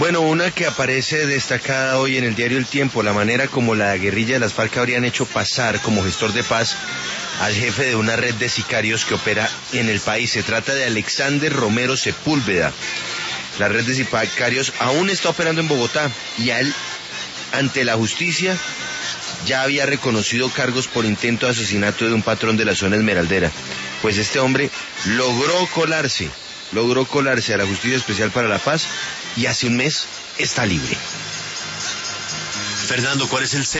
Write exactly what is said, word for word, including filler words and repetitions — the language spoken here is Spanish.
Bueno, una que aparece destacada hoy en el diario El Tiempo, la manera como la guerrilla de las FARC habrían hecho pasar como gestor de paz al jefe de una red de sicarios que opera en el país. Se trata de Alexander Romero Sepúlveda. La red de sicarios aún está operando en Bogotá y a él, ante la justicia, ya había reconocido cargos por intento de asesinato de un patrón de la zona esmeraldera. Pues este hombre logró colarse, logró colarse a la Justicia Especial para la Paz y hace un mes está libre. Fernando, ¿cuál es el